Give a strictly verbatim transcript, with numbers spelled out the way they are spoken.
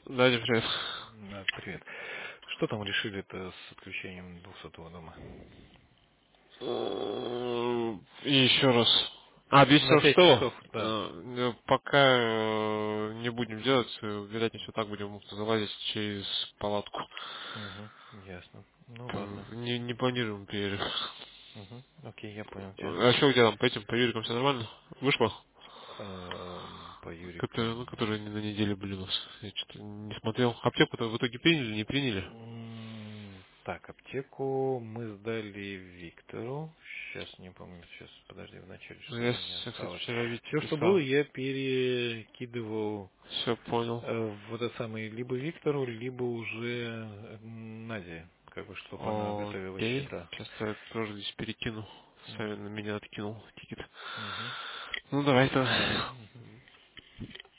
Да, Дим, привет. Да, привет. Что там решили-то с отключением двухсотого дома? М, И еще раз. А, На объяснил, пять что? часов, да. Э, Пока э, не будем делать, э, вероятнее всего так будем залазить через палатку. Угу, ясно. Ну П- ладно. Не, не планируем перерыв. Угу, окей, я понял тебя. А что у тебя там по этим, по Юрикам все нормально? Вышло? Эм, По Которые, ну, Юрикам. которые на неделе были у нас. Я что-то не смотрел. Аптеку-то в итоге приняли, не приняли? М, Так, аптеку мы сдали Виктору. Сейчас не помню, сейчас, подожди, вначале Ну, что я, у меня с- я, кстати, осталось. вчера Вите Все, что было, писал. я перекидывал Все понял. э, в этот самый либо Виктору, либо уже э, Наде, как бы, чтобы она готовила Окей. счета. Сейчас я тоже здесь перекину. Сами на меня откинул тикет. Угу. Ну давай то. Мгм.